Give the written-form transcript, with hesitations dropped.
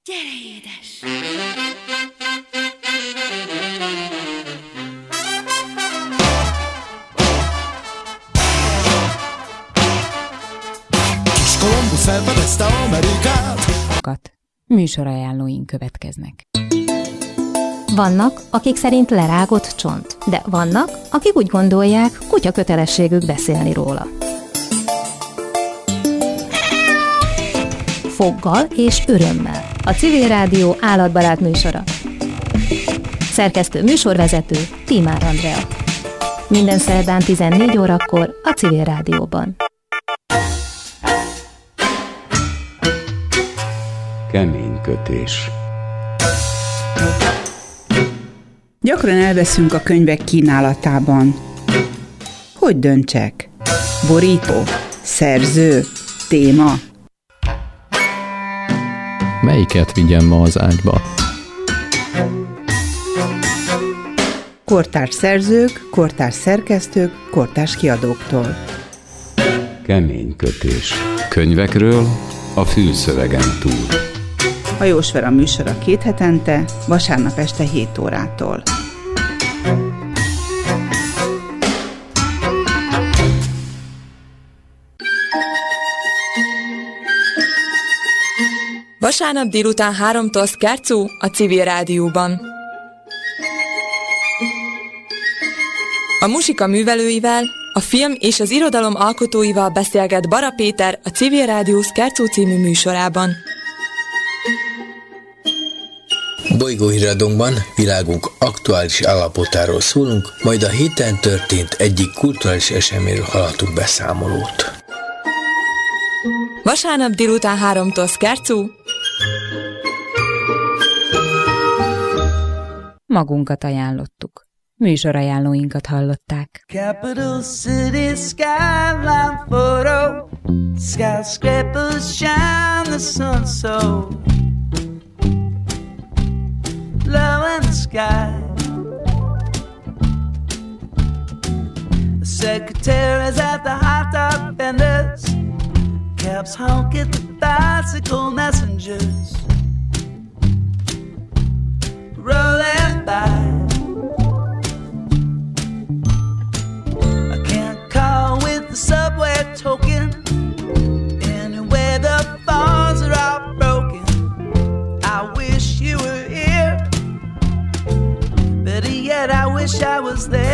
Gyere, édes! Kis Kolumbusz felfedezte Amerikát. Műsorajánlóink következnek. Vannak, akik szerint lerágott csont, de vannak, akik úgy gondolják, kutya kötelességük beszélni róla. Foggal és örömmel. A Civil Rádió állatbarát műsora. Szerkesztő műsorvezető Tímár Andrea. Minden szerdán 14 órakor a Civil Rádióban. Keménykötés. Gyakran elveszünk a könyvek kínálatában. Hogy döntsek? Borító? Szerző? Téma? Melyiket vigyem ma az ágyba? Kortárs szerzők, kortárs szerkesztők, kortárs kiadóktól. Keménykötés. Könyvekről a fülszövegen túl. Hajós Vera műsora 2 hetente, vasárnap este 7 órától. Vasárnap délután 3-tól Szkárcú a Civil Rádióban. A muzsika művelőivel, a film és az irodalom alkotóival beszélget Bara Péter a Civil Rádió Szkárcú című műsorában. Bolygóhíradónkban világunk aktuális állapotáról szólunk, majd a héten történt egyik kulturális eseményről hallhatunk beszámolót. Vasárnap délután 3-tól Szkárcú. Magunkat ajánlottuk. Műsorajánlóinkat hallották. Capital City skyline photo, skyscrapers shine the sun so low in the sky. The secretaries at the hot dog vendors, cabs honk at the bicycle messengers rolling by. The subway token, anywhere the bars are all broken. I wish you were here, better yet I wish I was there.